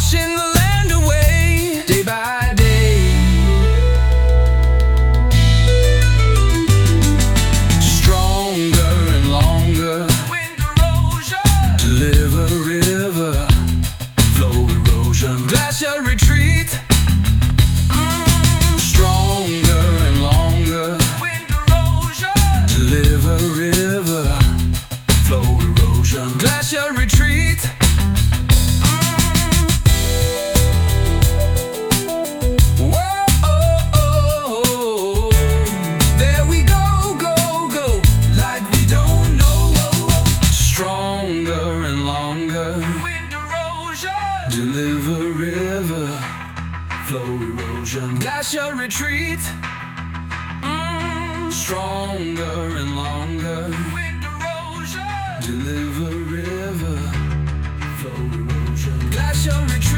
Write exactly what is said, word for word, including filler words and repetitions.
washing the land away, day by day. Stronger and longer, wind erosion, deliver river, flow erosion, glacier retreat. Mm, stronger and longer, wind erosion, deliver river, flow erosion, glacier retreat. Deliver river, flow erosion, glacier retreat. Mm, stronger and longer, wind erosion. Deliver river, flow erosion, glacier retreat.